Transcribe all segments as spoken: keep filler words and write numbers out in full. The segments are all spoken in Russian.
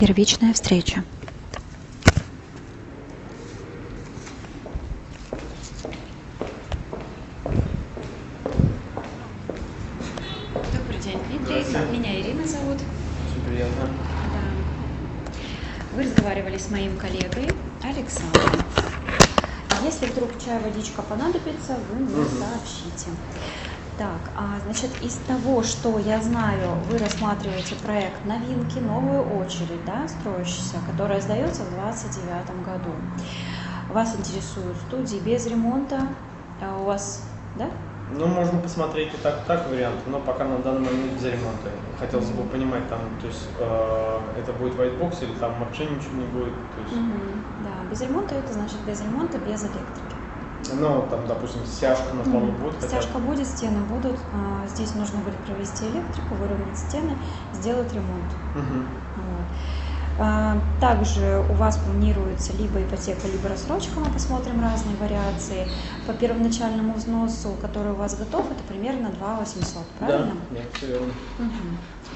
Первичная встреча. Добрый день, Дмитрий. Меня Ирина зовут. Очень приятно. Да. Вы разговаривали с моим коллегой Александром. Если вдруг чай, водичка понадобится, вы мне сообщите. Так, а, значит, из того, что я знаю, вы рассматриваете проект новинки, новую очередь, да, строящаяся, которая сдается в двадцать девятом году. Вас интересуют студии без ремонта, а у вас, да? Ну, можно посмотреть и так, и так варианты, но пока на данный момент без ремонта. Хотелось бы понимать, там, то есть, э, это будет whitebox или там вообще ничего не будет. То есть... Mm-hmm. Да, без ремонта это значит без ремонта, без электрики. Ну, там, допустим, стяжка на полу Mm-hmm. будет? Стяжка хотя... будет, стены будут. А, здесь нужно будет провести электрику, выровнять стены, сделать ремонт. Mm-hmm. Вот. А, также у вас планируется либо ипотека, либо рассрочка, мы посмотрим разные вариации. По первоначальному взносу, который у вас готов, это примерно два тысячи восемьсот, правильно? Да, да, все верно. Угу.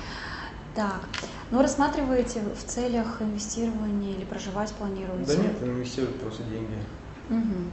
Так, ну рассматриваете в целях инвестирования или проживать планируете? Да нет, инвестируют просто деньги. Угу.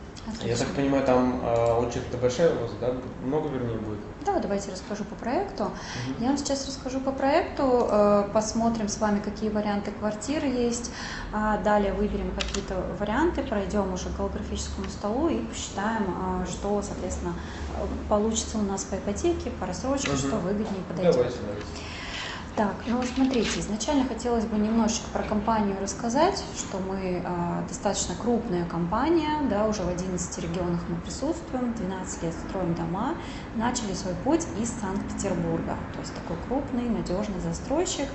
Я так понимаю, там э, очередь-то большая у вас, да? Много, вернее, будет? Да, давайте расскажу по проекту. Угу. Я вам сейчас расскажу по проекту, э, посмотрим с вами, какие варианты квартир есть, а далее выберем какие-то варианты, пройдем уже к голографическому столу и посчитаем, э, что, соответственно, получится у нас по ипотеке, по рассрочке, угу. Что выгоднее подойдет. Давайте, давайте. Так, ну смотрите, изначально хотелось бы немножечко про компанию рассказать, что мы э, достаточно крупная компания, да, уже в одиннадцати регионах мы присутствуем, двенадцать лет строим дома, начали свой путь из Санкт-Петербурга, то есть такой крупный, надежный застройщик,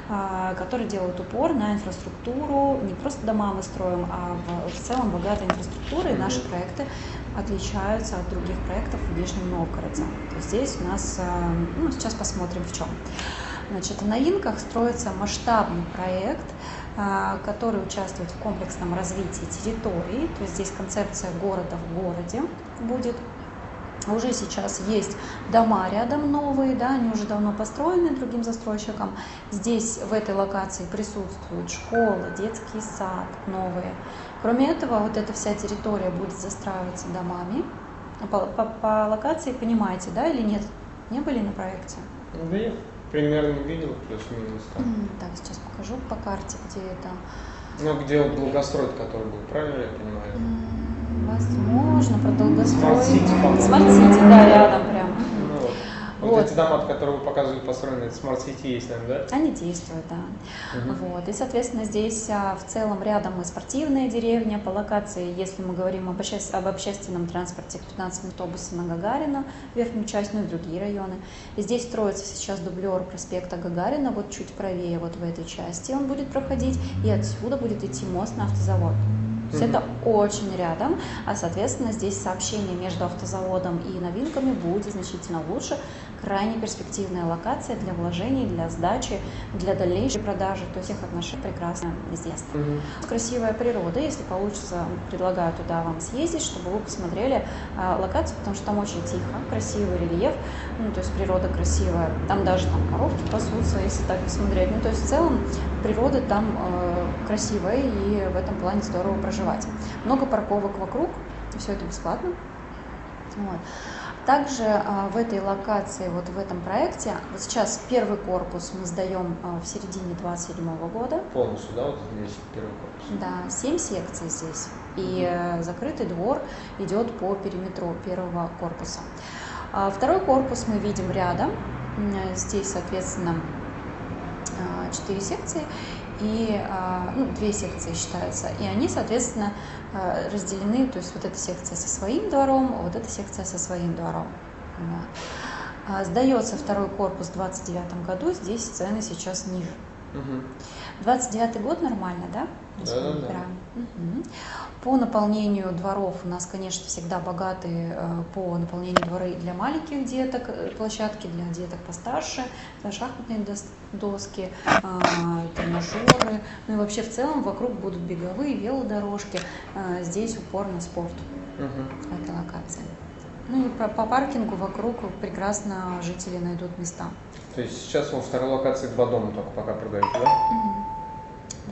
э, который делает упор на инфраструктуру, не просто дома мы строим, а в, в целом богатой инфраструктурой, и наши проекты отличаются от других проектов в Нижнем Новгороде. То есть здесь у нас, э, ну сейчас посмотрим в чем. Значит, в новинках строится масштабный проект, который участвует в комплексном развитии территории, то есть здесь концепция города в городе будет. Уже сейчас есть дома рядом новые, да, они уже давно построены другим застройщиком. Здесь в этой локации присутствует школа, детский сад новые. Кроме этого, вот эта вся территория будет застраиваться домами. По, по, по локации понимаете, да, или нет? Не были на проекте? Да, я примерно видел, плюс-минус там. Mm, так, сейчас покажу по карте, где это. Ну, где вот долгострой, который был, правильно я понимаю? Mm, возможно, про долгострой. Смарт-Сити, по-моему. Смарт-Сити, да, рядом прям. Ну, вот. Вот, вот эти дома, которые вы показывали, построены, это Смарт-Сити есть, наверное, да? Они действуют, да. Угу. Вот. И, соответственно, здесь а, в целом рядом и спортивная деревня. По локации, если мы говорим об, обществ... об общественном транспорте, пятнадцать автобусов на Гагарина, верхнюю часть, ну и другие районы. И здесь строится сейчас дублер проспекта Гагарина, вот чуть правее, вот в этой части он будет проходить, и отсюда будет идти мост на автозавод. То есть это очень рядом, а, соответственно, здесь сообщение между автозаводом и новинками будет значительно лучше. Крайне перспективная локация для вложений, для сдачи, для дальнейшей продажи, то есть всех отношений прекрасно известно. Mm-hmm. Красивая природа, если получится, предлагаю туда вам съездить, чтобы вы посмотрели а, локацию, потому что там очень тихо, красивый рельеф, ну, то есть природа красивая, там даже там коровки пасутся, если так посмотреть, ну, то есть в целом природа там э, красивая и в этом плане здорово проживать. Много парковок вокруг, все это бесплатно. Вот. Также а, в этой локации, вот в этом проекте, вот сейчас первый корпус мы сдаем а, в середине двадцать седьмого года. Полностью, да, вот здесь первый корпус? Да, семь секций здесь. И mm-hmm. закрытый двор идет по периметру первого корпуса. А, второй корпус мы видим рядом. Здесь, соответственно, четыре секции. И ну, две секции считаются, и они, соответственно, разделены, то есть вот эта секция со своим двором, а вот эта секция со своим двором. Вот. Сдается второй корпус в двадцать девятом году, здесь цены сейчас ниже. Угу. двадцать девятый год нормально, да? Да, да, да. Угу. По наполнению дворов у нас, конечно, всегда богатые по наполнению дворы для маленьких деток, площадки для деток постарше, для шахматные доски, тренажеры. Ну и вообще в целом вокруг будут беговые, велодорожки. Здесь упор на спорт угу. в этой локации. Ну и по, по паркингу вокруг прекрасно жители найдут места. То есть сейчас во второй локации два дома только пока продают, да? Угу.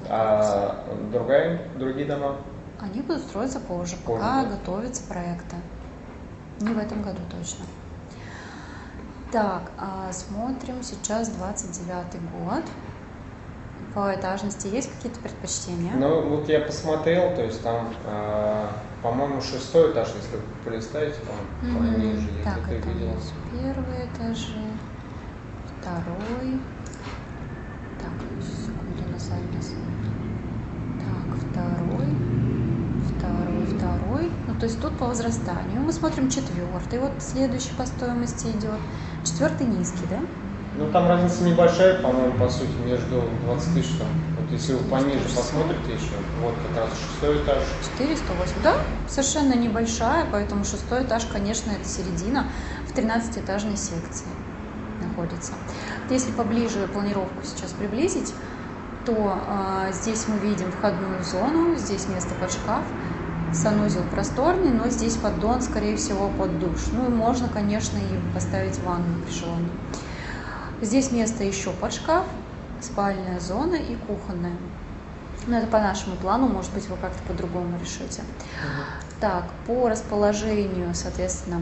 А другая, другие дома? Они будут строиться позже, позже пока да? готовятся проекты. Не в этом году точно. Так, а смотрим сейчас двадцать девятый год. По этажности есть какие-то предпочтения? Ну, вот я посмотрел, то есть там, э, по-моему, шестой этаж, если вы полистаете, там Mm-hmm. пониже. Я Так, это видел. у нас первый этажи, второй. Так, секунду, на сайт нас. Так, второй, второй, второй. Ну, то есть тут по возрастанию. Мы смотрим четвертый, вот следующий по стоимости идет. Четвертый низкий, да? Ну, там разница небольшая, по-моему, по сути, между двадцать тысяч там. Вот если вы пониже посмотрите еще, вот как раз шестой этаж. четыреста восемь, да, совершенно небольшая, поэтому шестой этаж, конечно, это середина в тринадцатиэтажной секции находится. Если поближе планировку сейчас приблизить, то э, здесь мы видим входную зону, здесь место под шкаф, санузел просторный, но здесь поддон, скорее всего, под душ. Ну и можно, конечно, и поставить ванну при желании. Здесь место еще под шкаф, спальная зона и кухонная. Но это по нашему плану, может быть, вы как-то по-другому решите. Uh-huh. Так, по расположению, соответственно,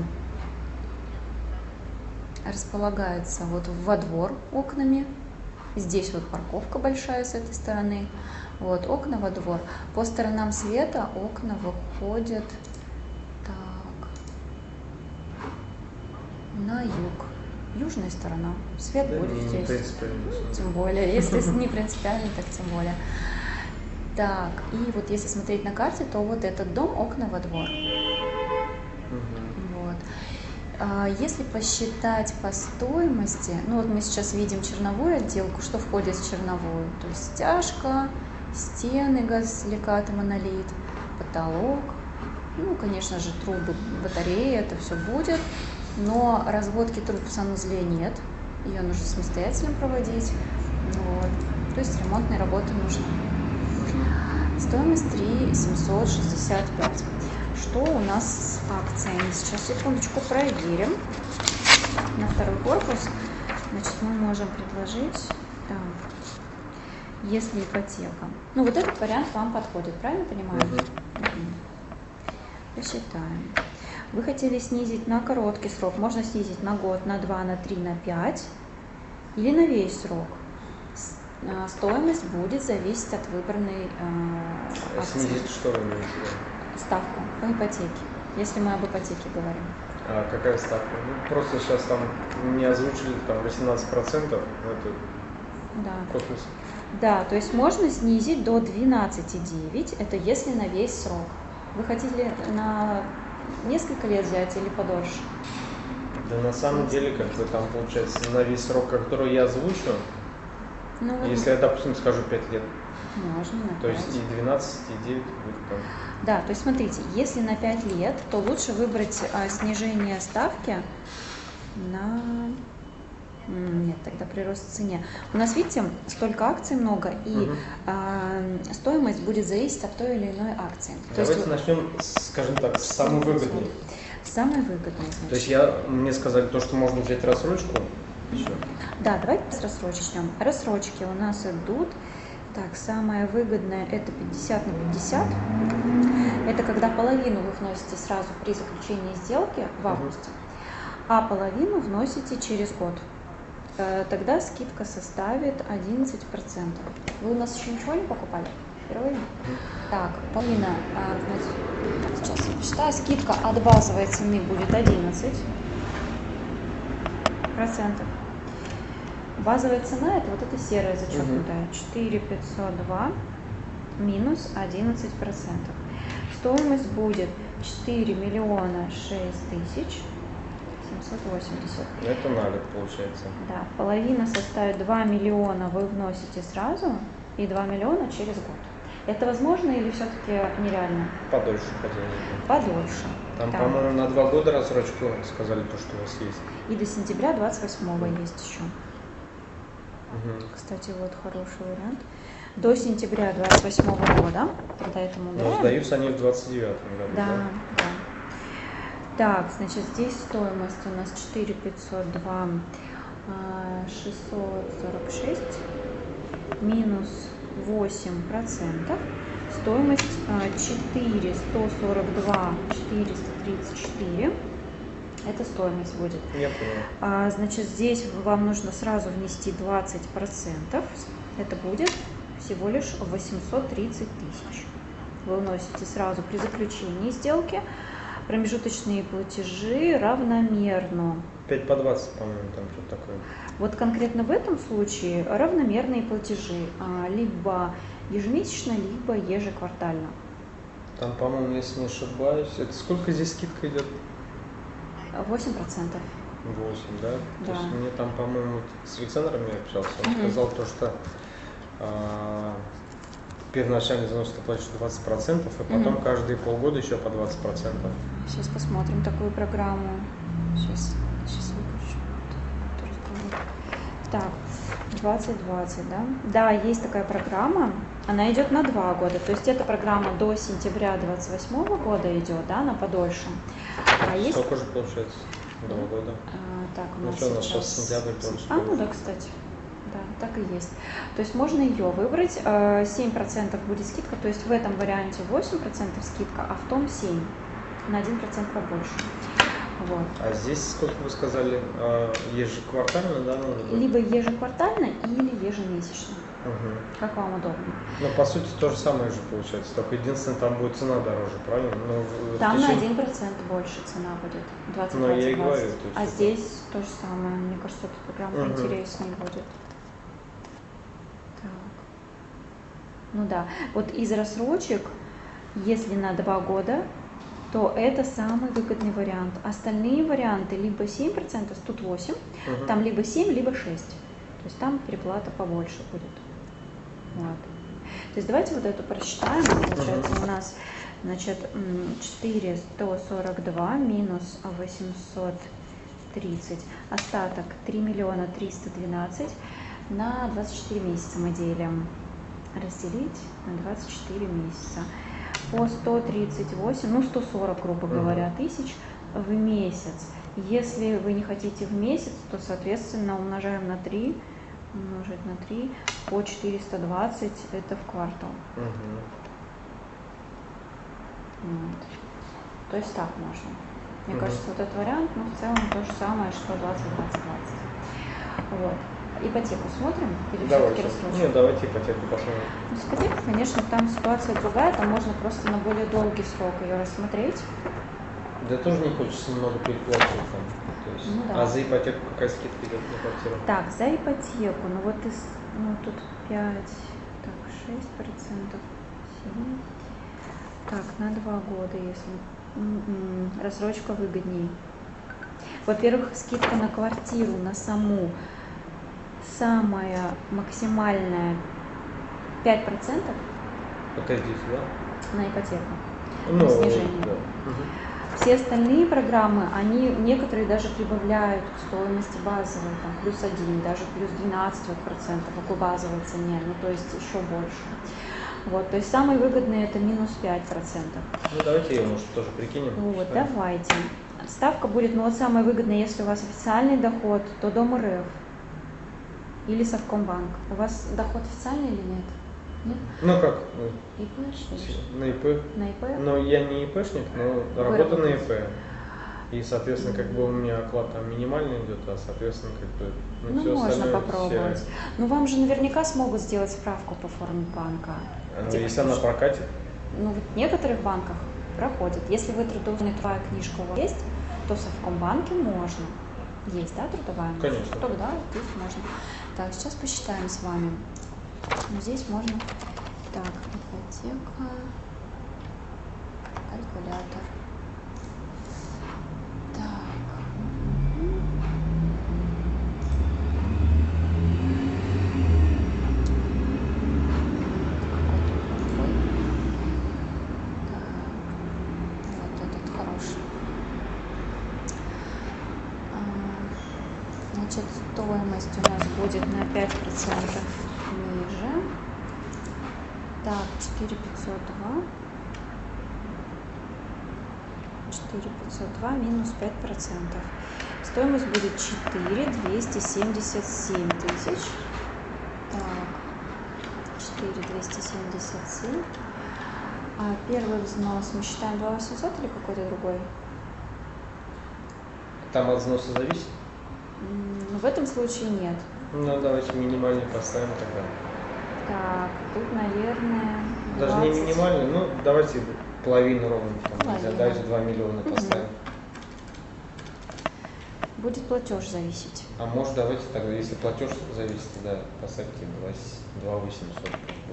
располагается вот во двор окнами. Здесь вот парковка большая с этой стороны. Вот окна во двор. По сторонам света окна выходят так, на юг. Южная сторона. Свет да, будет здесь. Принципиально. Тем более, если не принципиально, так тем более. Так, и вот если смотреть на карте, то вот этот дом, окна во двор. Угу. Вот. А если посчитать по стоимости, ну вот мы сейчас видим черновую отделку, что входит в черновую? То есть стяжка, стены, газосиликат, монолит, потолок, ну, конечно же, трубы, батареи, это все будет. Но разводки труб в санузле нет, ее нужно самостоятельно проводить, вот. То есть ремонтные работы нужны. Стоимость три тысячи семьсот шестьдесят пять. Что у нас с акциями? Сейчас, секундочку, проверим. На второй корпус, значит, мы можем предложить, так, если ипотека. Ну, вот этот вариант вам подходит, правильно понимаю? Угу. Посчитаем. Вы хотели снизить на короткий срок, можно снизить на год, на два, на три, на пять или на весь срок. Стоимость будет зависеть от выбранной э, акции. Снизить что вы имеете? Ставку по ипотеке, если мы об ипотеке говорим. А какая ставка? Ну, просто сейчас там не озвучили там восемнадцать процентов, это да. космос. Да, то есть можно снизить до двенадцать целых девять десятых, это если на весь срок. Вы хотите на несколько лет взять или подольше? Да на самом деле, как бы там получается на весь срок, который я озвучу, ну, вот если я, допустим, скажу пять лет, можно на то есть и двенадцать, и девять будет там. Да, то есть смотрите, если на пять лет, то лучше выбрать а, снижение ставки на... Нет, тогда прирост в цене. У нас, видите, столько акций много, и угу. э, стоимость будет зависеть от той или иной акции. Давайте то есть, начнем, скажем так, с самой выгодной. Самой выгодной, значит. То есть я, мне сказали то, что можно взять рассрочку. Еще. Да, давайте с рассрочки начнем. Рассрочки у нас идут. Так, самое выгодное это пятьдесят на пятьдесят. Это когда половину вы вносите сразу при заключении сделки в августе, угу. а половину вносите через год. Тогда скидка составит одиннадцать процентов. Вы у нас еще ничего не покупали? Впервые? Mm-hmm. Так, половина, значит, сейчас я посчитаю, скидка от базовой цены будет одиннадцать процентов. Базовая цена это вот эта серая зачеркнутая, mm-hmm. четыре тысячи пятьсот два минус одиннадцать процентов. Стоимость будет четыре миллиона шесть тысяч семьсот восемьдесят. Это на год получается. Да, половина составит два миллиона вы вносите сразу и два миллиона через год. Это возможно или все-таки нереально? Подольше хотели. Подольше. Там, да. По-моему, на два года рассрочку сказали то, что у вас есть. И до сентября двадцать восьмого mm. есть еще. Угу. Кстати, вот хороший вариант. До сентября двадцать восьмого года, когда это мы убираем. Но сдаются они в двадцать девятом году. Да, да. да. Так, значит, здесь стоимость у нас четыре тысячи пятьсот два шестьсот сорок шесть минус восемь процентов. Стоимость четыре сто сорок два четыреста тридцать четыре. Это стоимость будет. Я понял. А, значит, здесь вам нужно сразу внести двадцать процентов. Это будет всего лишь восемьсот тридцать тысяч. Вы вносите сразу при заключении сделки. Промежуточные платежи равномерно. пять по двадцать, по-моему, там что-то такое. Вот конкретно в этом случае равномерные платежи, либо ежемесячно, либо ежеквартально. Там, по-моему, если не ошибаюсь, это сколько здесь скидка идет? восемь процентов. восемь, да? Да. То есть мне там, по-моему, вот с Александром я общался, он Мгм. сказал то, что а, первоначальный взнос ты платишь двадцать процентов, и потом Мгм. каждые полгода еще по двадцать процентов. Сейчас посмотрим такую программу. Сейчас, сейчас выключу. Так, двадцать двадцать, да? Да, есть такая программа. Она идет на два года. То есть эта программа до сентября двадцать восьмого года идет, да, она подольше. А есть... Сколько же получается? Два года. А, так, у Ну нас что, у нас сейчас... сейчас сентябрь тоже. А, ну да, кстати. Да, так и есть. То есть можно ее выбрать. семь процентов будет скидка, то есть в этом варианте восемь процентов скидка, а в том семь процентов. На один процент побольше. Вот. А здесь, сколько вы сказали, а, ежеквартально, да? надо будет? Либо ежеквартально или ежемесячно. Угу. Как вам удобно. Ну, по сути, то же самое же получается, только единственное, там будет цена дороже, правильно? Но в Там на течение- один процент больше цена будет. двадцать, Ну, я и двадцать, говорю, двадцать. то есть А это- здесь то же самое. Мне кажется, эта программа Мгм. интереснее будет. Так. Ну да. Вот из рассрочек, если на два года, то это самый выгодный вариант. Остальные варианты либо семь процентов, тут восемь процентов, Мгм. там либо семь, либо шесть. То есть там переплата побольше будет. Вот. То есть давайте вот эту просчитаем. Получается у нас, значит, четыре сто сорок два минус восемьсот тридцать. Остаток три миллиона триста двенадцать. На двадцать четыре месяца мы делим. Разделить на двадцать четыре месяца. По сто тридцать восемь, ну сто сорок, грубо говоря, тысяч в месяц. Если вы не хотите в месяц, то, соответственно, умножаем на три, умножить на три, по четыреста двадцать, это в квартал. Мгм. Вот. То есть так можно. Мне Мгм. кажется, вот этот вариант, ну, в целом то же самое, что двадцать двадцать двадцать. Вот. Ипотеку смотрим? Или Давайте. все-таки рассрочку? Нет, давайте ипотеку посмотрим. Ну, с ипотекой, конечно, там ситуация другая, там можно просто на более долгий срок ее рассмотреть. Да тоже не хочется немного переплачивать там. То есть, Ну да. А за ипотеку какая скидка идет на квартиру? Так, за ипотеку, ну вот из, ну тут пять, так, шесть процентов, семь. Так, на два года, если м-м, рассрочка выгоднее. Во-первых, скидка на квартиру, на саму, самая максимальная пять процентов Это здесь, да? на ипотеку. Ну, снижение. да. Мгм. Все остальные программы, они некоторые даже прибавляют к стоимости базовой, там плюс один, даже плюс двенадцать вот процентов к базовой цене, ну то есть еще больше. Вот, то есть самые выгодные это минус пять процентов. Ну давайте ее, может, тоже прикинем. Вот, Да. давайте. Ставка будет, ну вот самая выгодная, если у вас официальный доход, то Дом РФ или Совкомбанк. У вас доход официальный или нет? Нет? Ну как? ИП что ли? На ИП. На ИП? Но я не ИПшник, но Вы работаю на работаете. ИП. И, соответственно, как бы у меня оклад там минимальный идет, а, соответственно, как бы, ну, Ну, все можно остальное попробовать. серое. Ну, вам же наверняка смогут сделать справку по форме банка. Ну, Типа, если она что- прокатит, Ну, вот в некоторых банках проходит. Если вы трудовая трудовая книжка у вас есть, то в Совкомбанке можно. Есть, да, трудовая? Конечно. Тогда здесь можно. Так, сейчас посчитаем с вами. Ну, здесь можно. Так, ипотека. Калькулятор. Так. Мгм. Вот этот хороший. А, Значит, стоимость у нас будет на пять процентов ниже. Так, четыре пятьсот два. четыре пятьсот два минус пять процентов. Стоимость будет четыре двести семьдесят семь тысяч. Так, четыре двести семьдесят семь. А первый взнос мы считаем два восемьсот или какой-то другой? Там от взноса зависит? Ну, в этом случае нет. Ну, давайте минимальный поставим тогда. Так, тут, наверное, Даже не минимальный, ну, давайте половину ровно, там, нельзя, даже два миллиона поставим. Угу. Будет платеж зависеть. А может, давайте тогда, если платеж зависит, тогда поставьте два восемьсот.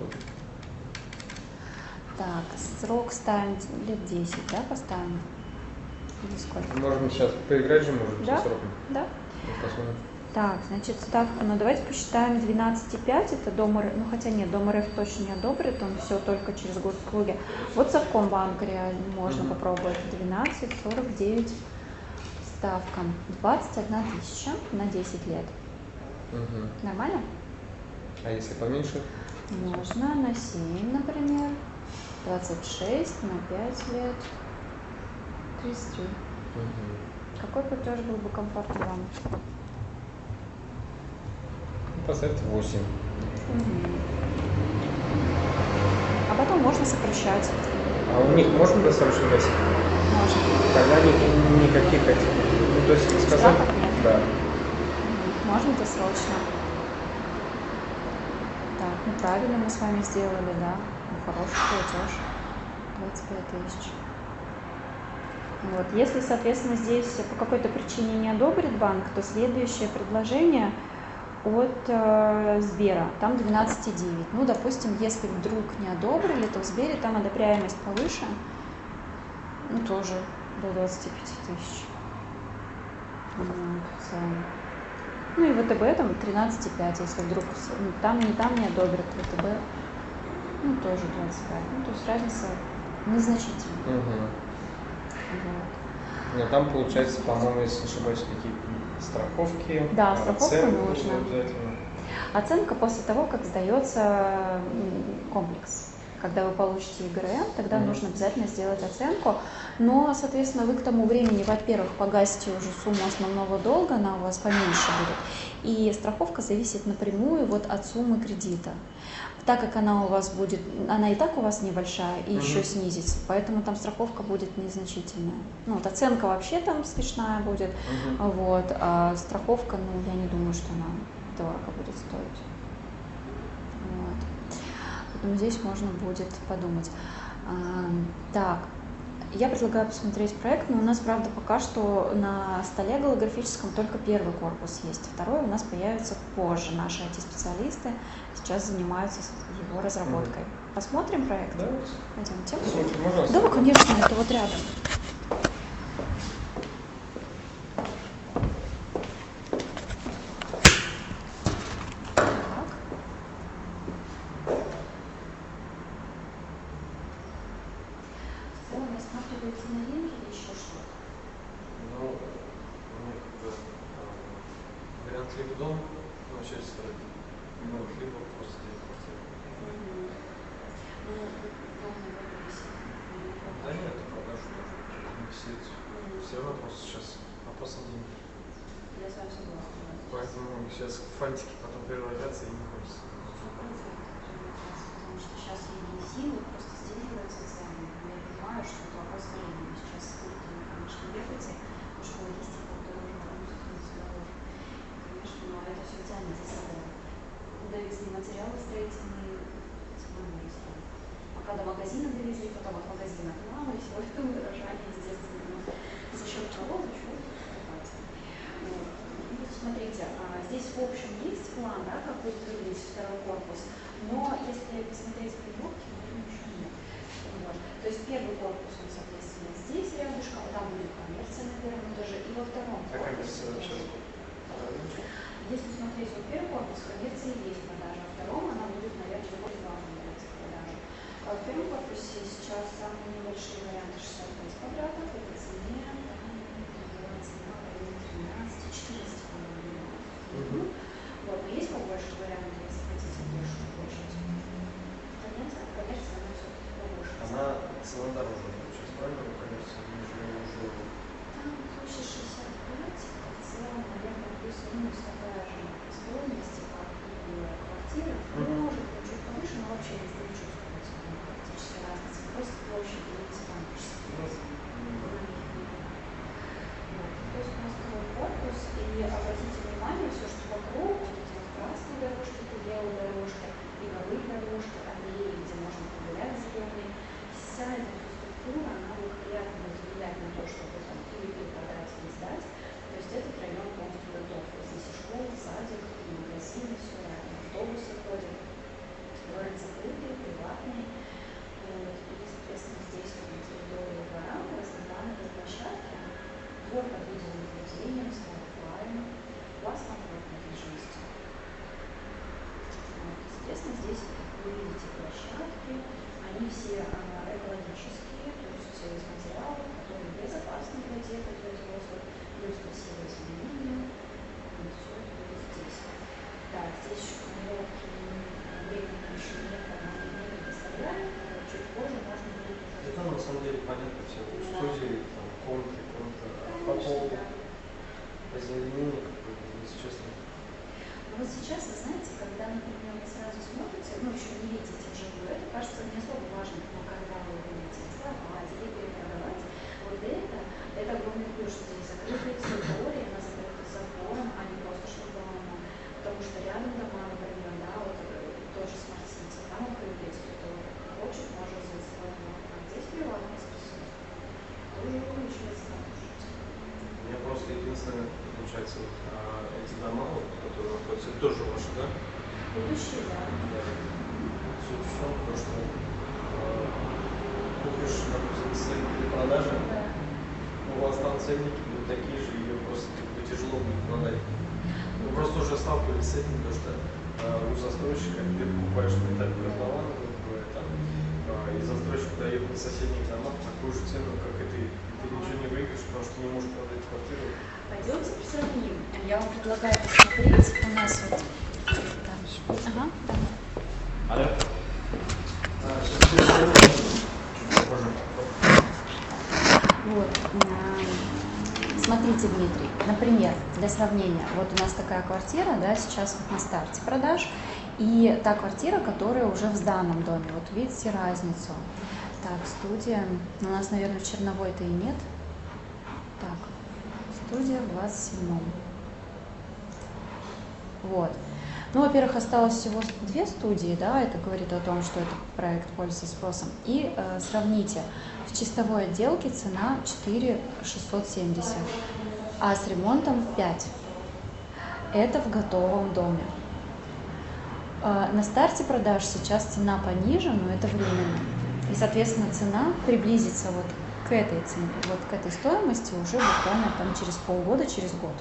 Так, срок ставим лет десять, да, поставим? Или сколько? Можем сейчас поиграть же, может быть, да? со сроком. Да. Посмотрим. Так, значит, ставка, ну давайте посчитаем двенадцать и пять, это Дом РФ, ну хотя нет, Дом РФ точно не одобрит, он все только через госуслуги. Вот Совкомбанк реально можно mm-hmm. попробовать, двенадцать сорок девять ставка, двадцать одна тысяча на десять лет. Mm-hmm. Нормально? А если поменьше? Можно на семь, например, двадцать шесть на пять лет, тридцать три. Mm-hmm. Какой платеж был бы комфортен вам? Поставьте восемь. Угу. А потом можно сокращать. А у них можно досрочно гасить? Можно. Тогда ни, никаких этих. Ну, то есть сказать. Штрафов нет. Да. Угу. Можно досрочно. Так, ну правильно мы с вами сделали, да. Ну, хороший платеж. двадцать пять тысяч. Вот. Если, соответственно, здесь по какой-то причине не одобрит банк, то следующее предложение от э, Сбера, там двенадцать и девять. Ну, допустим, если вдруг не одобрили, то в Сбере там одобряемость повыше, ну, тоже до двадцати пяти тысяч. Вот. Ну, и ВТБ там тринадцать и пять, если вдруг ну, там не там не одобрят, ВТБ, ну, тоже двадцать пять. Ну, то есть разница незначительная. Угу. Вот. Но там, получается, по-моему, если не ошибаюсь, какие-то страховки. Да, страховка нужна. Обязательно. Оценка после того, как сдается комплекс. Когда вы получите ИГРН, тогда mm-hmm. нужно обязательно сделать оценку. Но, соответственно, вы к тому времени, во-первых, погасите уже сумму основного долга, она у вас поменьше будет. И страховка зависит напрямую вот от суммы кредита. Так как она у вас будет, она и так у вас небольшая, и mm-hmm. еще снизится, поэтому там страховка будет незначительная. Ну, вот оценка вообще там смешная будет, mm-hmm. вот, а страховка, ну, я не думаю, что она дорого будет стоить. Вот. Поэтому здесь можно будет подумать. А, так, я предлагаю посмотреть проект, но у нас, правда, пока что на столе голографическом только первый корпус есть, второй у нас появится позже. Наши ай ти-специалисты сейчас занимаются его разработкой. Mm-hmm. Посмотрим проект? Да. Пойдемте. Посмотрим, да, конечно, это вот рядом. Либо дом, ну, часть строить, ну, либо просто где квартира. Да нет, это продажу тоже инвестицию. Все равно просто сейчас вопрос на деньги. Я с вами согласна. Поэтому сейчас фантики потом превратятся и не хочется. Потому что сейчас и бензин просто сдерживается цены. Я понимаю, что это вопрос времени. Сейчас сколько, конечно, бегайте, потому что логистика тоже нужно разговор. Но это все тянет за собой. Довезли материалы строительные, цены растут. Пока до магазина довезли, потом от магазина к нам, и все это удорожание, естественно. За счет кого? За счет покупателя. Вот. Ну, смотрите, здесь в общем есть план, да, как будет выглядеть второй корпус, но если посмотреть планировки, то ничего нет. Вот. То есть первый корпус, он, соответственно, здесь рядышком, там будет коммерция на первом этаже, и во втором а корпусе. Если смотреть вот первый корпус, коммерции есть продажа, а втором она будет, наверное, будет главной являться продажа. А в первом корпусе сейчас самые небольшие варианты шестьдесят пять квадратов, это цене, там, цена в районе тринадцать четыреста, по-моему. Mm-hmm. Вот, но есть побольше вариантов, если хотите большую площадь. Коммерция, коммерция, она все-таки побольше. Она цена дороже, сейчас правильно, коммерция, нежели уже... Там вообще шестьдесят пять, в целом, наверное, плюс-минус такая же стоимость, как и квартира. Mm-hmm. Может быть, чуть повыше, но вообще дорожки, аллеи, где можно прогулять зеленые. Вся эта инфраструктура, она благоприятно будет влиять на то, чтобы там или перепродать, или сдать. То есть этот район полностью готов. Здесь и школа, садик, и магазины, все рядом, автобусы ходят, город закрытый, приватный. Вот. И, соответственно, здесь вот на территории двора раздавали площадки, двор под видеонаблюдением, с Wi-Fi, классная недвижимости. Вот. Соответственно, здесь вы видите площадки, они все а, экологические, то есть из материалов, которые безопасны для деток, для взрослых, плюс красивые изменения. Вот все это будет здесь. Да, здесь еще планировки временное решение, когда мы не предоставляем, чуть позже можно будет уже... Это на самом деле понятно все. Студии, там, комнаты, комнаты, по поводу озеленения, как бы, если честно. Но вот сейчас, вы знаете, когда, например, вы сразу смотрите, ну, еще не видите вживую, это кажется не особо важно, но когда вы будете сдавать или перепродавать, вот это, это огромный плюс, что здесь закрытая территория, она закрыта забором, а не просто чтобы дома. Потому что рядом дома, например, да, вот тот же Smart City, там открытая территория, хочет, может взять свой дом, а здесь приватность присутствует. Тоже увеличивается возможность. У меня просто единственное, получается, вот, а, эти дома, вот, которые находятся, это тоже ваши, да? Будущее, да. Суть в чем, то, что э, купишь, допустим, ценник для продажи, Да. у вас там ценники будут такие же, ее просто как бы, тяжело будет продать. Мы просто уже сталкивались с этим, потому что э, у застройщика ты покупаешь на этапе котлована, там, э, и застройщик дает на соседних домах такую же цену, как и ты. Ты ничего не выиграешь, потому что не можешь продать квартиру. Пойдемте сравним. Я вам предлагаю посмотреть. У нас вот... Да. Ага, да. Алло. А, сейчас чуть позже. Вот. Смотрите, Дмитрий, например, для сравнения, вот у нас такая квартира, да, сейчас вот на старте продаж, и та квартира, которая уже в сданном доме. Вот видите разницу. Так, студия. У нас, наверное, в Черновой-то и нет. Так, студия в двадцать седьмом. Вот. Ну, во-первых, осталось всего две студии, да, это говорит о том, что этот проект пользуется спросом. И э, сравните, в чистовой отделке цена четыре тысячи шестьсот семьдесят, а с ремонтом пять. Это в готовом доме. Э, на старте продаж сейчас цена пониже, но это временно. И, соответственно, цена приблизится вот к этой цене, вот к этой стоимости уже буквально там через полгода, через год.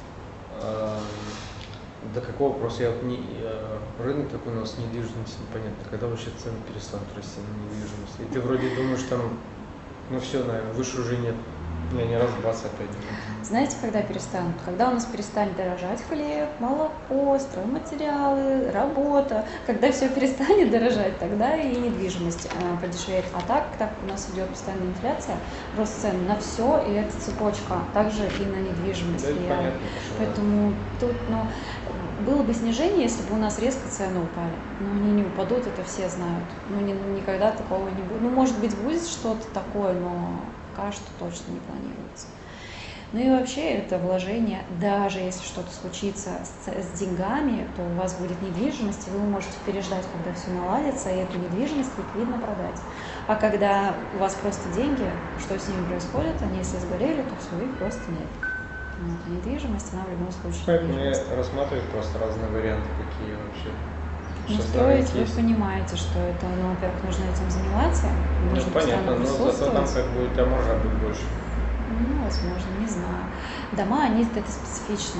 До какого вопроса? Я вот не, э, рынок такой у нас недвижимости непонятно, когда вообще цены перестанут расти на недвижимость. И ты вроде думаешь, там, ну все, наверное, выше уже нет. Я не раз бац опять. Знаете, когда перестанут? Когда у нас перестанет дорожать хлеб, молоко, стройматериалы, работа. Когда все перестанет дорожать, тогда и недвижимость э, подешевеет. А так, так у нас идет постоянная инфляция, рост цен на все, и это цепочка. Также и на недвижимость. Да, это влияет. понятно, конечно, Поэтому тут, ну, было бы снижение, если бы у нас резко цены упали. Но они не упадут, это все знают. Ну, ни, никогда такого не будет. Ну, может быть, будет что-то такое, но пока что точно не планируется. Ну и вообще это вложение, даже если что-то случится с, с деньгами, то у вас будет недвижимость, и вы можете переждать, когда все наладится, и эту недвижимость ликвидно продать. А когда у вас просто деньги, что с ними происходит, они если сгорели, то все, их просто нет. Вот, а недвижимость, она в любом случае Поэтому я недвижимость. рассматриваю просто разные варианты, какие вообще. Ну, сейчас строить, вы есть. понимаете, что это, ну, во-первых, нужно этим заниматься, Ну, нужно понятно, постоянно но зато присутствовать. там как будет таможня будет больше. Ну, возможно, не знаю. Дома, они это специфично.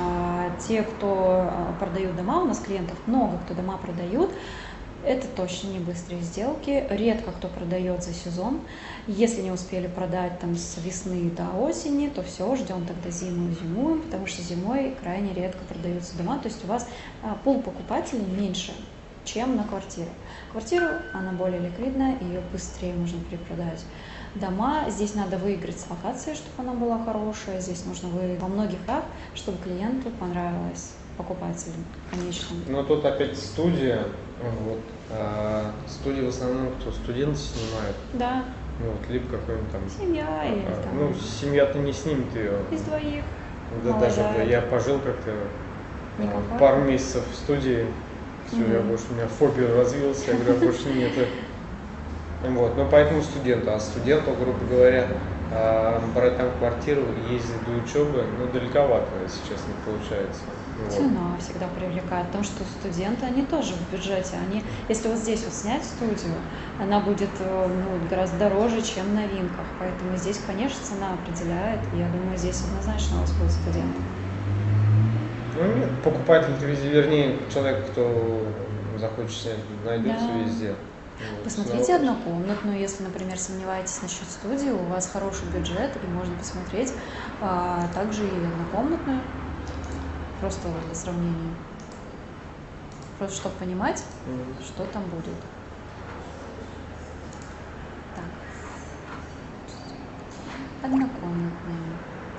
А, те, кто а, продают дома, у нас клиентов много, кто дома продают, это точно не быстрые сделки. Редко кто продает за сезон. Если не успели продать там с весны до осени, то все, ждем тогда зиму, зимуем, потому что зимой крайне редко продаются дома. То есть у вас а, пул покупателей меньше, чем на квартиру. Квартиру, она более ликвидная, ее быстрее можно перепродать. Дома, здесь надо выиграть с локацией, чтобы она была хорошая, здесь нужно выиграть во многих раз, чтобы клиенту понравилось, покупателю конечному. Ну тут опять студия, вот, а студии в основном кто, студенты снимают? Да. Ну вот, либо какой-нибудь там... Семья или а, там... Ну, семья-то не снимет ее. Из двоих. Да, даже Молодая. я пожил как-то Некомфортно. пару месяцев в студии, Все, mm-hmm. я больше, у меня фобия развилась, я говорю, больше нет. Вот, ну поэтому студенту, а студенту, грубо говоря, брать там квартиру, ездить до учебы, ну далековато, если честно, получается. Вот. Цена всегда привлекает, потому что студенты, они тоже в бюджете, они, если вот здесь вот снять студию, она будет ну, гораздо дороже, чем в новинках, поэтому здесь, конечно, цена определяет, и я думаю, здесь однозначно у вас будет студент. Ну нет, покупатель, вернее, человек, кто захочет снять, найдется да. везде. Посмотрите однокомнатную, если, например, сомневаетесь насчет студии, у вас хороший бюджет, и можно посмотреть а, также и однокомнатную, просто для сравнения, просто чтобы понимать, mm-hmm. что там будет. Так. Однокомнатная.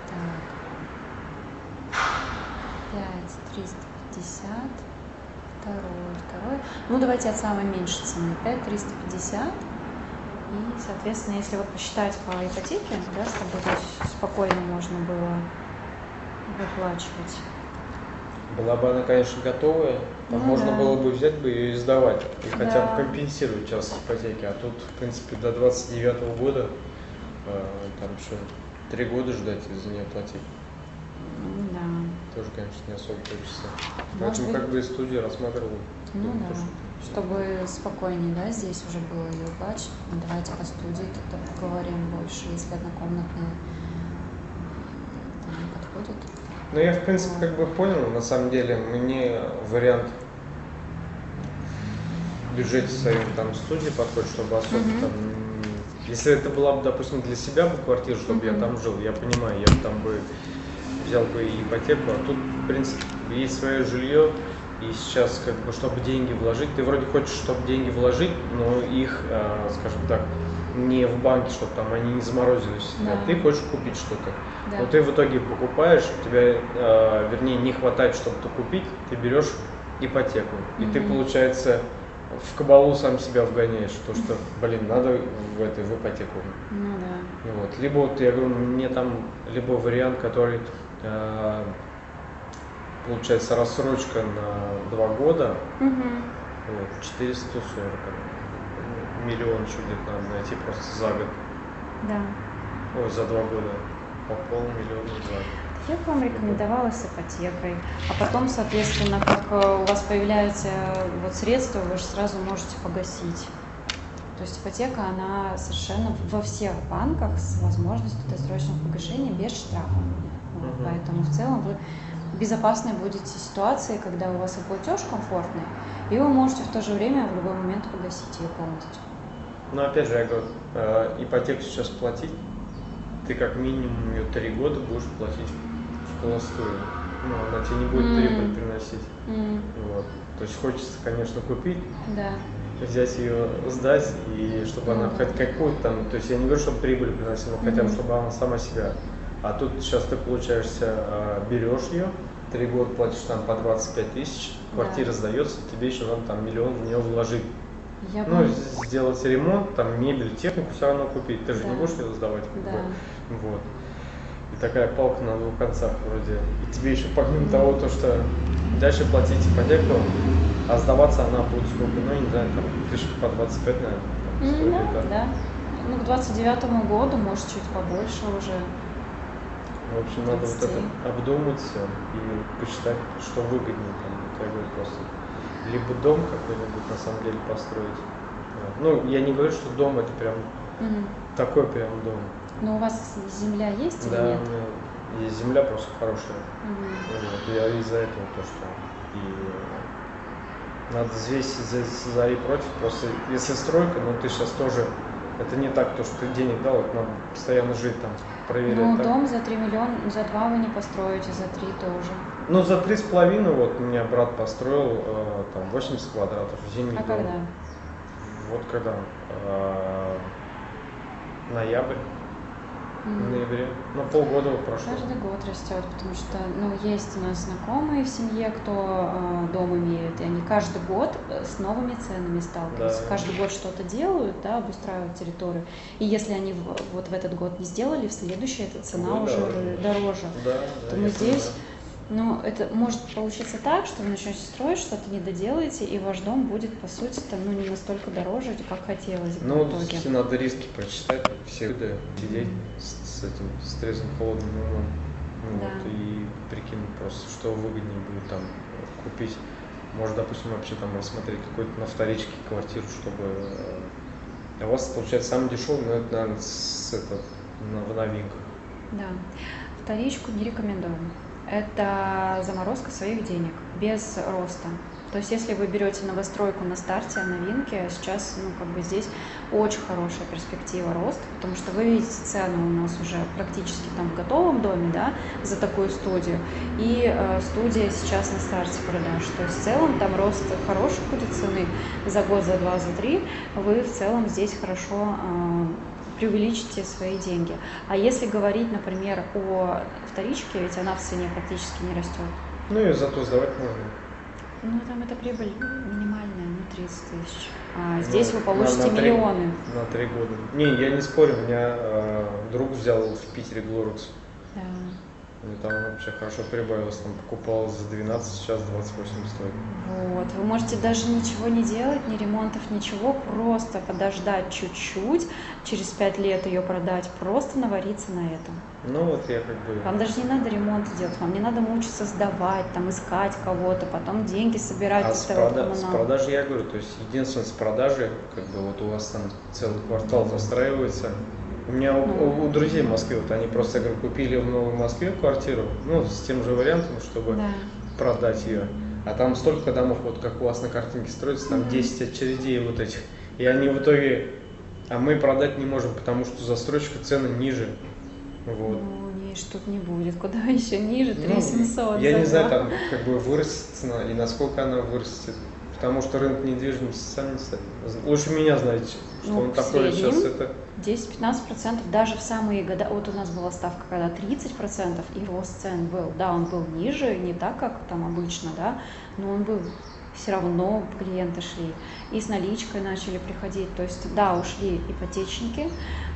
Так. пять триста пятьдесят. Второй, второй. Ну, давайте от самой меньшей цены. пять триста пятьдесят. И, соответственно, если вот посчитать по ипотеке, да, чтобы здесь спокойно можно было выплачивать. Была бы она, конечно, готовая, ну, можно да. было бы взять бы ее и сдавать, и да. хотя бы компенсировать часть ипотеки. А тут, в принципе, до двадцать девятого года, э, там еще три года ждать и за нее платить. Да. Тоже, конечно, не особо хочется. Поэтому быть... как бы и студию рассматривал. Ну да, то, что... чтобы спокойнее, да, здесь уже было ее выплачивать. Ну, давайте по студии тогда поговорим больше, если однокомнатные не подходят. Ну я, в принципе, как бы понял, на самом деле, мне вариант в бюджете своем там студии подходит, чтобы особо mm-hmm. там... Если это была бы, допустим, для себя бы квартира, чтобы mm-hmm. я там жил, я понимаю, я бы там бы взял бы ипотеку, а тут, в принципе, есть свое жилье, и сейчас, как бы, чтобы деньги вложить, ты вроде хочешь, чтобы деньги вложить, но их, э, скажем так, не в банке, чтобы там они не заморозились, да. а ты хочешь купить что-то. Да. Но ты в итоге покупаешь, у тебя, э, вернее, не хватает, чтобы то купить, ты берешь ипотеку, и mm-hmm. ты, получается, в кабалу сам себя вгоняешь, то что, блин, надо в этой в ипотеку. Ну да. Вот. Либо вот я говорю, мне там либо вариант, который э, получается рассрочка на два года, угу. вот, четыреста сорок, миллион чудит надо найти просто за год. Да. Ой, за два года. По полмиллиона за год. Я бы вам рекомендовала с ипотекой, а потом, соответственно, как у вас появляются вот средства, вы же сразу можете погасить. То есть ипотека, она совершенно во всех банках с возможностью досрочного погашения без штрафа. Вот, uh-huh. Поэтому в целом вы в безопасной будете ситуации, когда у вас и платеж комфортный, и вы можете в то же время в любой момент погасить ее полностью. Ну, опять же, я говорю, э, ипотеку сейчас платить, ты как минимум ее три года будешь платить в холостую. Ну, она тебе не будет mm. прибыль приносить. Mm. Вот. То есть хочется, конечно, купить, да. взять ее, сдать, и чтобы mm. она хоть какую-то там, то есть я не говорю, чтобы прибыль приносила, но mm. хотя бы, чтобы она сама себя. А тут сейчас ты, получаешься, берешь ее, три года платишь там по двадцать пять тысяч, квартира да. сдается, тебе еще надо там миллион в нее вложить. Я ну, бы... сделать ремонт, там мебель, технику все равно купить, ты же да. не будешь ее сдавать. Да. Вот. И такая палка на двух концах вроде. И тебе еще помимо mm. того, то, что дальше платить ипотеку, а сдаваться она будет сколько, ну, я не знаю, там тысяч по двадцать пять, наверное. Там, mm, да, да. Ну, к двадцать девятому году, может, чуть побольше уже. В общем, надо вот это обдумать все и посчитать, что выгоднее там. Вот я говорю просто. Либо дом какой-нибудь на самом деле построить. Ну, я не говорю, что дом это прям mm-hmm. такой прям дом. Но у вас земля есть или да, нет? Да, у меня есть земля просто хорошая. Mm-hmm. Вот, я из-за этого то, что и надо взвесить за, за и против. Просто если стройка, ну ты сейчас тоже, это не так, то, что ты денег дал, это надо постоянно жить там, проверять. Ну, так. дом за три миллиона, за два вы не построите, за три тоже. Ну, за три с половиной вот у меня брат построил э, там восемьдесят квадратов зимний а дом. Когда? Вот когда? Э, ноябрь. Mm. В ноябре. Ну, полгода вот прошло. Каждый год растет, потому что, ну, есть у нас знакомые в семье, кто э, дом имеет, и они каждый год с новыми ценами сталкиваются. Да. Каждый год что-то делают, да, обустраивают территорию. И если они в, вот в этот год не сделали, в следующий эта цена Ой, уже дороже. дороже. Да, то да, мы здесь понимаю. Но это может получиться так, что вы начнете строить, что-то не доделаете, и ваш дом будет, по сути, там, ну, не настолько дороже, как хотелось бы Ну, в итоге. вот надо риски прочитать, все виды, сидеть с, с этим, с трезвым холодным умом, ну, Да. вот, и прикинуть просто, что выгоднее будет там купить. Может, допустим, вообще там рассмотреть какой-то на вторичке квартиру, чтобы... э, у вас получается самый дешевый, но это, наверное, с, это, на, в новинках. Да. Вторичку не рекомендуем. Это заморозка своих денег, без роста. То есть, если вы берете новостройку на старте, о новинке, сейчас, ну, как бы здесь очень хорошая перспектива роста, потому что вы видите цену у нас уже практически там в готовом доме, да, за такую студию, и э, студия сейчас на старте продаж. То есть, в целом, там рост хороший будет цены за год, за два, за три, вы в целом здесь хорошо э, преувеличите свои деньги. А если говорить, например, о вторичке, ведь она в цене практически не растет. Ну и зато сдавать можно. Ну, там эта прибыль минимальная, ну, тридцать тысяч. А здесь Ну, вы получите на- на три- миллионы. На три года. Не, я не спорю, у меня э, друг взял в Питере Глорекс. Да. И там вообще хорошо прибавилось, там покупал за двенадцать, сейчас двадцать восемь стоит. Вот. Вы можете даже ничего не делать, ни ремонтов, ничего, просто подождать чуть-чуть, через пять лет ее продать, просто навариться на этом. Ну вот я как бы... Вам даже не надо ремонт делать, вам не надо мучиться сдавать, там искать кого-то, потом деньги собирать А из с, того прода- с коммунала. продажи я говорю, то есть единственное с продажи, как бы вот у вас там целый квартал застраивается. У меня у, у- у друзей в Москве, вот они просто, я говорю, купили в Новой Москве квартиру, ну, с тем же вариантом, чтобы Да. продать ее. А там столько домов, вот как у вас на картинке строится, там десять очередей вот этих. И они в итоге, а мы продать не можем, потому что застройщика цены ниже. Вот. Ну, не, что-то не будет. Куда еще ниже? Ну, три семьсот. я за не знаю, два. там как бы вырастет цена и насколько она вырастет. Потому что рынок недвижимости сами знаете. Лучше меня знаете, что Ну, он в такой среднем сейчас. Это десять-пятнадцать процентов, даже в самые года, вот у нас была ставка, когда тридцать процентов, и рост цен был, да, он был ниже, не так, как там обычно, да, но он был, все равно клиенты шли, и с наличкой начали приходить, то есть, да, ушли ипотечники,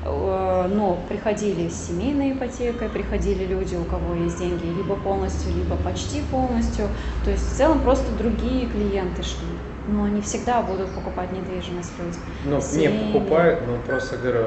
э, но приходили с семейной ипотекой, приходили люди, у кого есть деньги, либо полностью, либо почти полностью, то есть, в целом, просто другие клиенты шли. Но они всегда будут покупать недвижимость люди. ну, не Семьи. покупают, но просто говорю,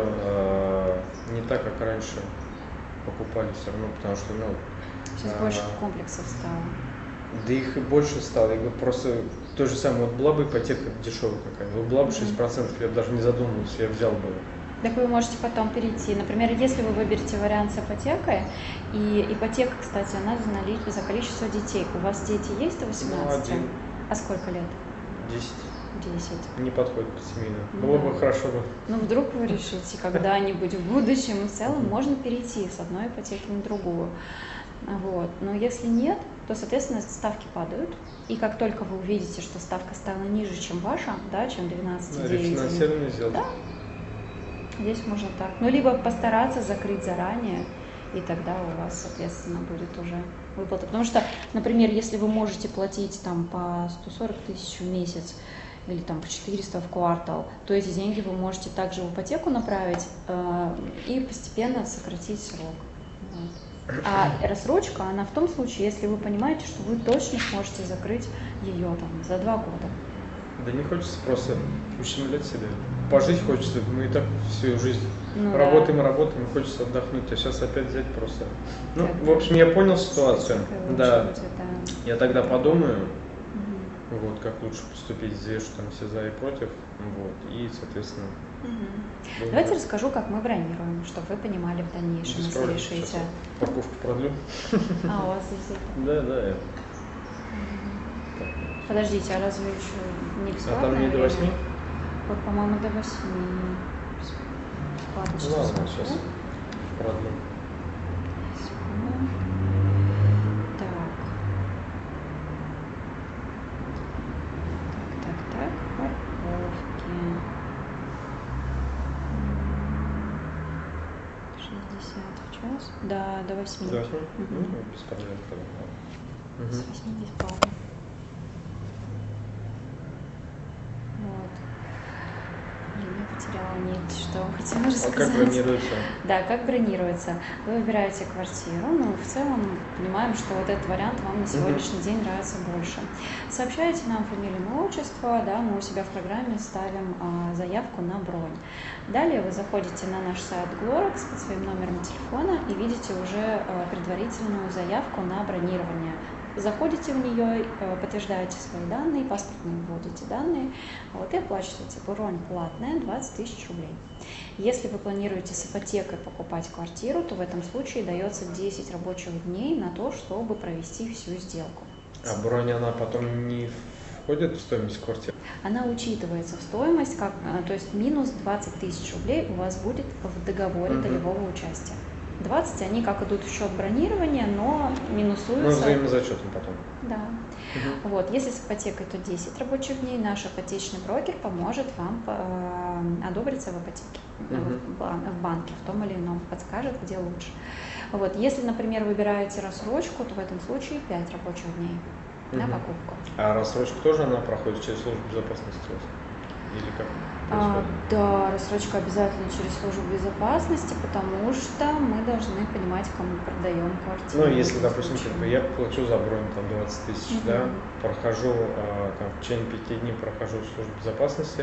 э, не так, как раньше покупали все равно, потому что, ну, Сейчас А. больше комплексов стало. да их и больше стало. Я говорю, просто то же самое, вот была бы ипотека дешевая какая-то, вот была бы шесть процентов, я бы даже не задумывался, я взял бы. Так вы можете потом перейти. Например, если вы выберете вариант с ипотекой, и ипотека, кстати, она за, нали... за количество детей. У вас дети есть до восемнадцати? Ну, один. А сколько лет? десять. десять. Не подходит под семейную. Ну Было да. бы хорошо бы. Ну, вдруг вы решите когда-нибудь в будущем, в целом можно перейти с одной ипотеки на другую. Вот. Но если нет, то, соответственно, ставки падают. И как только вы увидите, что ставка стала ниже, чем ваша, да, чем двенадцать Ну, девять, рефинансирование сделать. Да. здесь можно так. Ну, либо постараться закрыть заранее, и тогда у вас, соответственно, будет уже выплата. Потому что, например, если вы можете платить там по сто сорок тысяч в месяц или там по четыреста в квартал, то эти деньги вы можете также в ипотеку направить э, и постепенно сократить срок. Вот. А рассрочка, она в том случае, если вы понимаете, что вы точно сможете закрыть ее там за два года. Да не хочется просто ущемлять себя. Пожить хочется, мы и так всю жизнь Ну да. работаем и работаем, хочется отдохнуть, а сейчас опять взять просто. Ну, Так, в общем, я понял ситуацию. Лучше Да, будет, да. я тогда подумаю, Мгм. вот, как лучше поступить, взвешу там все за и против, вот, и, соответственно, Мгм. будем Давайте так. расскажу, как мы бронируем, чтобы вы понимали в дальнейшем, Без если проблем. решите. Сейчас я парковку продлю. А, у вас здесь это. Да, да, я. Подождите, а разве еще не А бесплатно? там не до восьми? Вот, по-моему, до восьми. Бесплатно Ну сейчас ладно, скажу. сейчас продлю. Секунду. Так. Так, так, так. Парковки. шестьдесят в час. Да, до восьми. До восьми? Мгм. Ну, без проблем тогда. Мгм. С восьми бесплатно. Вот. Блин, я потеряла нет, что вам хотела А рассказать. как бронируется? Да, как бронируется. Вы выбираете квартиру, ну, в целом понимаем, что вот этот вариант вам на сегодняшний день нравится больше. Сообщаете нам фамилию, имя, отчество, да, мы у себя в программе ставим а, заявку на бронь. Далее вы заходите на наш сайт Glorex под своим номером телефона и видите уже а, предварительную заявку на бронирование. Заходите в нее, подтверждаете свои данные, паспортные вводите данные, вот, и оплачиваете. Бронь платная, двадцать тысяч рублей. Если вы планируете с ипотекой покупать квартиру, то в этом случае дается десять рабочих дней на то, чтобы провести всю сделку. А бронь, она потом не входит в стоимость квартиры? Она учитывается в стоимость, как, то есть минус двадцать тысяч рублей у вас будет в договоре Мгм. долевого участия. двадцать они как идут в счет бронирования, но минусуются. Ну, взаимозачетом потом. Да. Угу. Вот, если с ипотекой, то десять рабочих дней. Наш ипотечный брокер поможет вам э, одобриться в ипотеке, Мгм. в, бан- в банке, в том или ином, подскажет, где лучше. Вот, если, например, выбираете рассрочку, то в этом случае пять рабочих дней на Мгм. покупку. А рассрочка тоже она проходит через службу безопасности у вас? Или как А, происходит? да, рассрочка обязательно через службу безопасности, потому что мы должны понимать, кому продаем квартиру. Ну, если, в этом допустим, случае. как бы я плачу за бронь там двадцать тысяч, Мгм. да, прохожу, а, там, в течение пяти дней прохожу службу безопасности,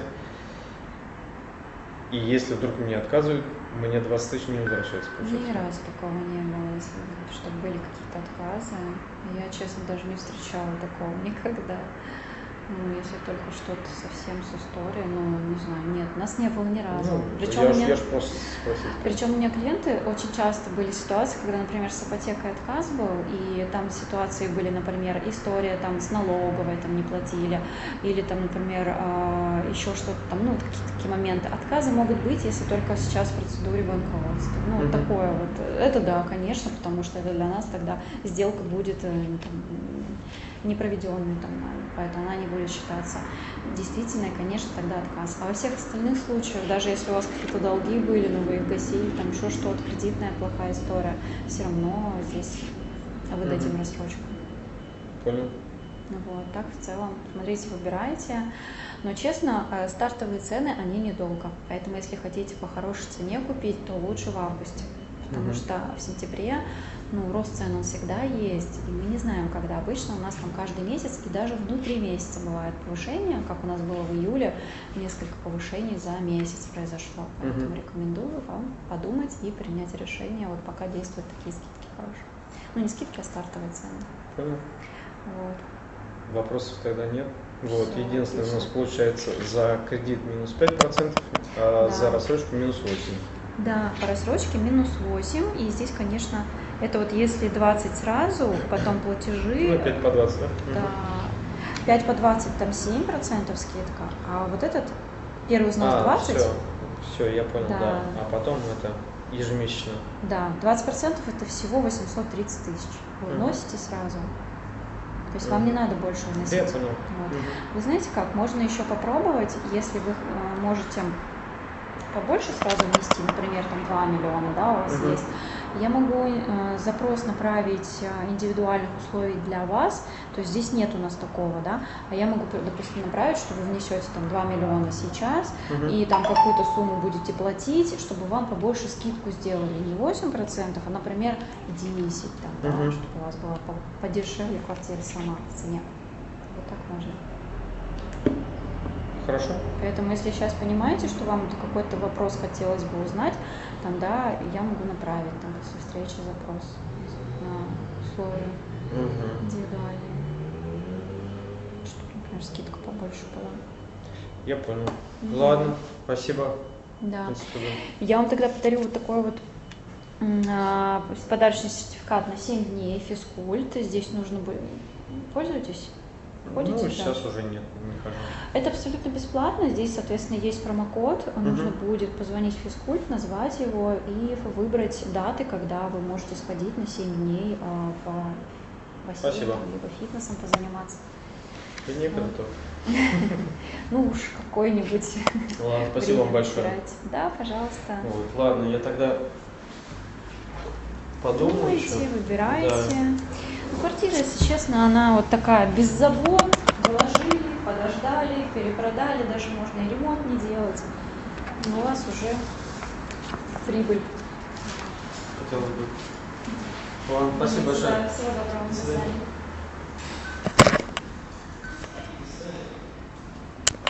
и если вдруг мне отказывают, мне двадцать тысяч не возвращается, получается. Ни разу такого не было, если, чтобы были какие-то отказы. Я, честно, даже не встречала такого никогда. Ну, если только что-то совсем с историей, ну, не знаю, нет, у нас не было ни разу. Ну, Причем я, у ж- меня... я ж просто спросил. Причем у меня клиенты, очень часто были ситуации, когда, например, с ипотекой отказ был, и там ситуации были, например, история там с налоговой, там не платили, или там, например, а, еще что-то там, ну, вот какие-то такие моменты. Отказы могут быть, если только сейчас в процедуре банкротства. Ну, вот Мгм. такое вот. Это да, конечно, потому что это для нас тогда сделка будет э, там, непроведенной, там, поэтому она не будет считаться действительной, конечно, тогда отказ. А во всех остальных случаях, даже если у вас какие-то долги были, но вы их гасили, там еще что-то, кредитная плохая история, все равно здесь выдадим Мгм. рассрочку. Понял. Ну вот, так в целом, смотрите, выбирайте. Но честно, э, стартовые цены, они недолго. Поэтому, если хотите по хорошей цене купить, то лучше в августе. Потому Мгм. что в сентябре, ну, рост цен он всегда есть, и мы не знаем, когда. Обычно у нас там каждый месяц и даже внутри месяца бывает повышение, как у нас было в июле, несколько повышений за месяц произошло. Поэтому Мгм. рекомендую вам подумать и принять решение, вот пока действуют такие скидки хорошие. Ну, не скидки, а стартовые цены. Понял. Вот. Вопросов тогда нет. Вот, Всё, единственное, у нас отлично. получается за кредит минус пять процентов, а Да. за рассрочку минус восемь процентов. Да, по рассрочке минус восемь, и здесь, конечно, это вот если двадцать сразу, потом платежи, Ну, пять по двадцать, да? да, пять по двадцать, там семь процентов скидка, а вот этот первый взнос двадцать, Все, все, я понял, да. Да. А потом это ежемесячно. да, двадцать процентов это всего восемьсот тридцать тысяч, вы Мгм. вносите сразу, то есть вам не Мгм. надо больше вносить. Я понял. Вот. Мгм. Вы знаете как, можно еще попробовать, если вы э, можете побольше сразу внести, например, там два миллиона, да, у вас Мгм. есть, я могу э, запрос направить э, индивидуальных условий для вас, то есть здесь нет у нас такого, да, а я могу, допустим, направить, что вы внесете там два миллиона сейчас, Мгм. и там какую-то сумму будете платить, чтобы вам побольше скидку сделали, не восемь процентов, а, например, десять, там, да, Мгм. чтобы у вас была по- подешевле квартира сама в цене. Вот так можно. Хорошо. Поэтому, если сейчас понимаете, что вам какой-то вопрос хотелось бы узнать, там, да, я могу направить там после встречи запрос на условия Мгм. индивидуальные, чтобы, например, скидка побольше была. Я понял. Мгм. Ладно, спасибо. Да. Спасибо. Я вам тогда подарю вот такой вот м, а, подарочный сертификат на семь дней физкульт. Здесь нужно будет... Пользуетесь? Ходите, Ну, да? сейчас уже нет, не хожу. Это абсолютно бесплатно. Здесь, соответственно, есть промокод. Нужно будет позвонить в физкульт, назвать его и выбрать даты, когда вы можете сходить на семь дней а, в бассейн, Спасибо. либо фитнесом позаниматься. Да не готов. Ну уж какой-нибудь. Ладно, спасибо вам время большое. выбирайте. Да, пожалуйста. Вот, ладно, я тогда подумаю Думайте, еще. выбирайте. Ну, квартира, если честно, она вот такая без забот. Заложили, подождали, перепродали, даже можно и ремонт не делать. у вас уже прибыль. Хотелось бы. Ладно, спасибо большое. Всего доброго. До До свидания. свидания.